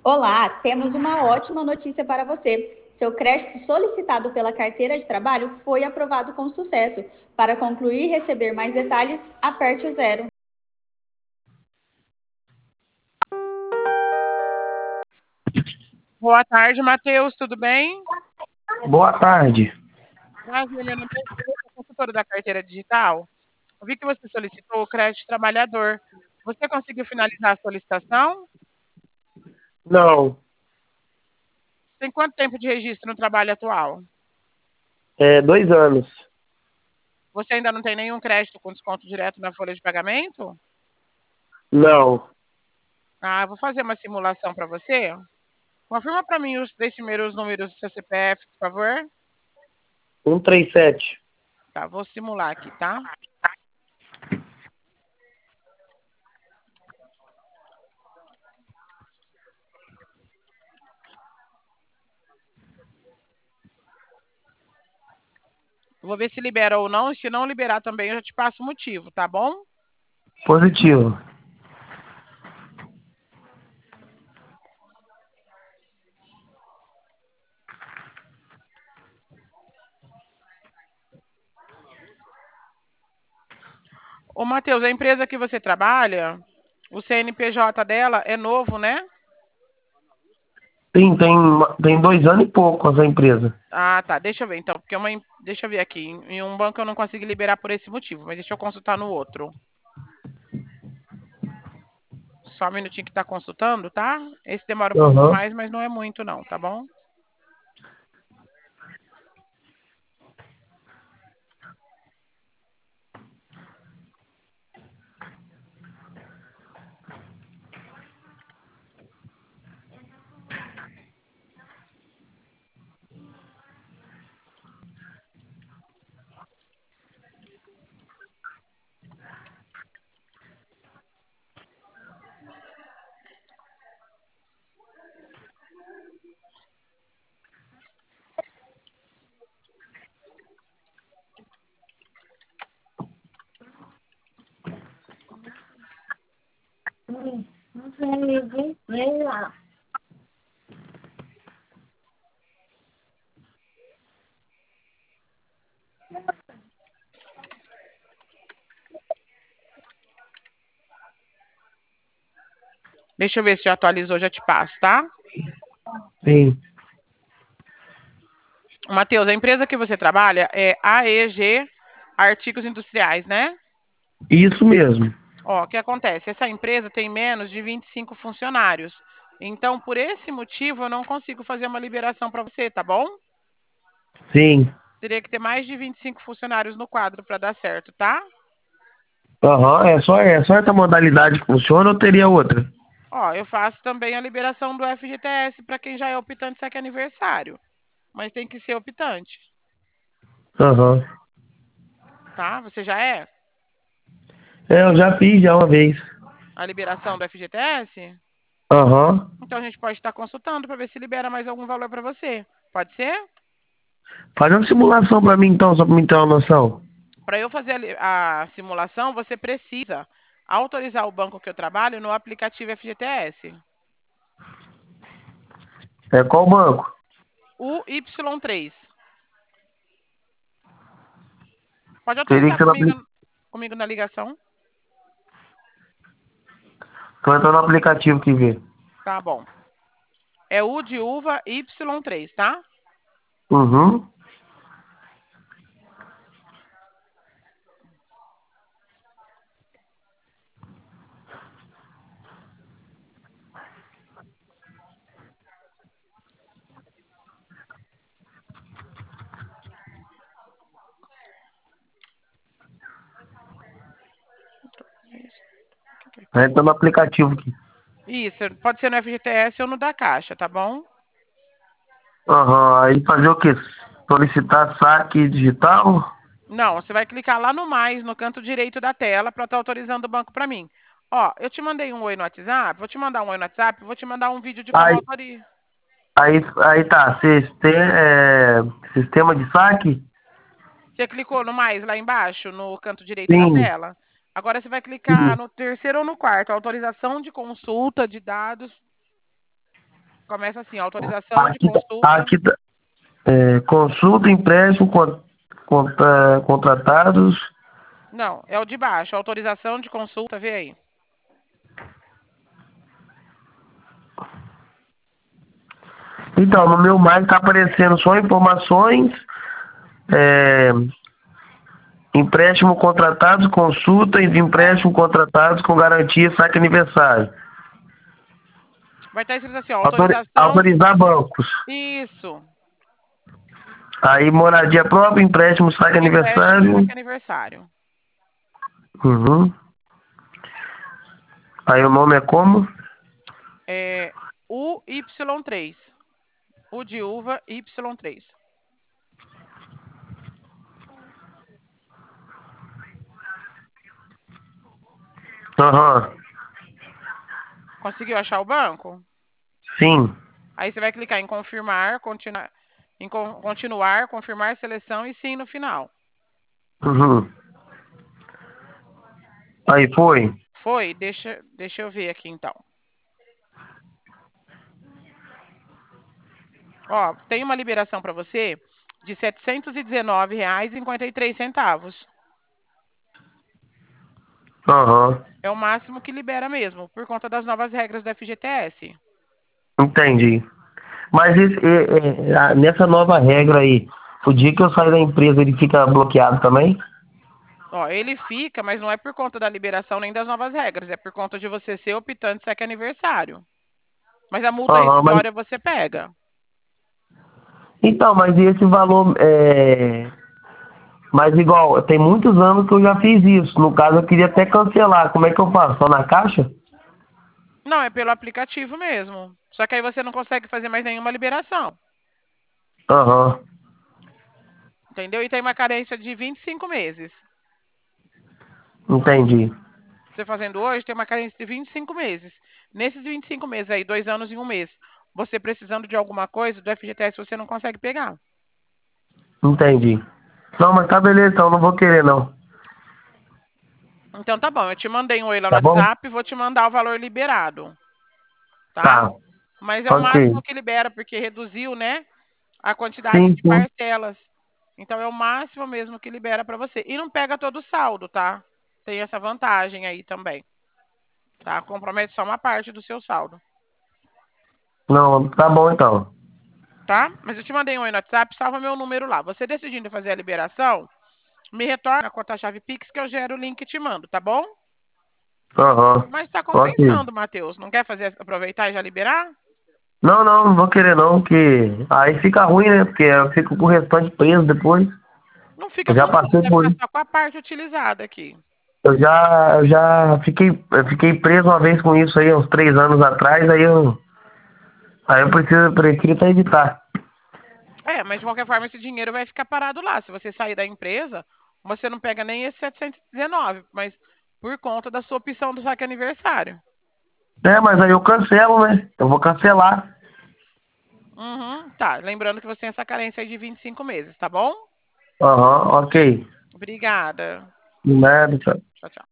Olá, temos uma ótima notícia para você. Seu crédito solicitado pela carteira de trabalho foi aprovado com sucesso. Para concluir e receber mais detalhes, aperte o zero. Boa tarde, Matheus, tudo bem? Boa tarde. Prazer, meu nome é Júlia, sou consultora da carteira digital. Eu vi que você solicitou o crédito trabalhador. Você conseguiu finalizar a solicitação? Não, Tem quanto tempo de registro no trabalho atual? 2 anos. Você ainda não tem nenhum crédito com desconto direto na folha de pagamento? Não. Ah, vou fazer uma simulação para você. Confirma para mim os 3 primeiros números do seu CPF, por favor. 137. Tá, vou simular aqui, tá? Eu vou ver se libera ou não. Se não liberar também, eu já te passo o motivo, tá bom? Positivo. Ô, Matheus, a empresa que você trabalha, o CNPJ dela é novo, né? Sim, tem 2 anos e pouco essa empresa. Ah, tá. Deixa eu ver então, porque deixa eu ver aqui. Em um banco eu não consigo liberar por esse motivo, mas deixa eu consultar no outro. Só um minutinho que tá consultando, tá? Esse demora um pouquinho Aham. mais, mas não é muito não, tá bom? Deixa eu ver se já atualizou, já te passo, tá? Sim. Matheus, a empresa que você trabalha é AEG Artigos Industriais, né? Isso mesmo. Ó, o que acontece? Essa empresa tem menos de 25 funcionários. Então, por esse motivo, eu não consigo fazer uma liberação para você, tá bom? Sim. Teria que ter mais de 25 funcionários no quadro para dar certo, tá? Aham. É só essa modalidade que funciona ou teria outra? Ó, eu faço também a liberação do FGTS para quem já é optante, se é que é aniversário. Mas tem que ser optante, Aham. tá? Você já é? Eu já fiz já uma vez. A liberação do FGTS? Aham. Então a gente pode estar consultando para ver se libera mais algum valor para você. Pode ser? Faz uma simulação pra mim então, só pra mim ter uma noção. Para eu fazer a simulação, você precisa autorizar o banco que eu trabalho no aplicativo FGTS. Qual banco? O Y3. Pode Teria autorizar que ser no comigo na ligação? Tô entrando no aplicativo que vê. Tá bom. É U de uva Y3, tá? Uhum. Entra no aplicativo aqui. Isso, pode ser no FGTS ou no da Caixa, tá bom? Aham. Aí fazer o quê? Solicitar saque digital? Não, você vai clicar lá no mais, no canto direito da tela, para estar autorizando o banco para mim. Ó, eu te mandei um oi no WhatsApp, vou te mandar um oi no WhatsApp, vou te mandar um vídeo de como Aí, autoriza. aí tá. Sistema de saque? Você clicou no mais lá embaixo, no canto direito da Sim, tela. Agora você vai clicar sim. no terceiro ou no quarto, autorização de consulta de dados. Começa assim, autorização de Aqui, consulta. consulta, empréstimo, contratados. Não, é o de baixo, autorização de consulta, vê aí. Então, no meu mais está aparecendo só informações, é, empréstimo contratados, consulta e de empréstimo contratados com garantia saque aniversário. Vai estar escrito assim, ó, autorização. Autorizar bancos. Isso. Aí moradia própria, empréstimo saque Empréstimo, aniversário. saque aniversário. Uhum. Aí o nome é como? É UY3. U de uva, Y3. Aham. Conseguiu achar o banco? Sim. Aí você vai clicar em confirmar, continuar, confirmar seleção e sim no final. Uhum. Aí foi. Foi? Deixa eu ver aqui então. Ó, tem uma liberação para você de R$ 719,53. Aham. É o máximo que libera mesmo, por conta das novas regras do FGTS. Entendi. Mas nessa nova regra aí, o dia que eu sair da empresa ele fica bloqueado também? Ó, ele fica, mas não é por conta da liberação nem das novas regras, é por conta de você ser optante saque aniversário. Mas a multa Aham, mas rescisória você pega. então, mas e esse valor mas igual, tem muitos anos que eu já fiz isso. No caso, eu queria até cancelar. Como é que eu faço? Só na caixa? Não, é pelo aplicativo mesmo. Só que aí você não consegue fazer mais nenhuma liberação. Aham, Entendeu? E tem uma carência de 25 meses. entendi. Você fazendo hoje, tem uma carência de 25 meses. Nesses 25 meses aí, 2 anos e 1 mês, você precisando de alguma coisa, do FGTS você não consegue pegar. Entendi. Não, mas tá beleza, então não vou querer não. Então tá bom, eu te mandei um oi lá no Tá bom? WhatsApp, vou te mandar o valor liberado, tá? Tá, Mas é o ok. máximo que libera, porque reduziu, né, a quantidade Sim, de sim. parcelas. Então é o máximo mesmo que libera para você. E não pega todo o saldo, tá? Tem essa vantagem aí também, tá? Compromete só uma parte do seu saldo, Não, tá bom então. tá? Mas eu te mandei um oi no WhatsApp, salva meu número lá. Você decidindo fazer a liberação, me retorna com a tua chave Pix que eu gero o link e te mando, tá bom? Aham, Mas tá ok. compensando, Matheus. Não quer fazer, aproveitar e já liberar? Não, não, não vou querer não, que aí fica ruim, né? Porque eu fico com o restante preso depois. Não fica Eu já com tudo, passei vai por ficar isso. só com a parte utilizada aqui. Eu já fiquei preso uma vez com isso aí, uns 3 anos atrás, aí eu prefiro até evitar. É, mas de qualquer forma esse dinheiro vai ficar parado lá. Se você sair da empresa, você não pega nem esse 719, mas por conta da sua opção do saque aniversário. É, mas aí eu cancelo, né? Eu vou cancelar. Uhum, tá. Lembrando que você tem essa carência aí de 25 meses, tá bom? Aham, ok. Obrigada. De nada, tchau. Tchau, tchau.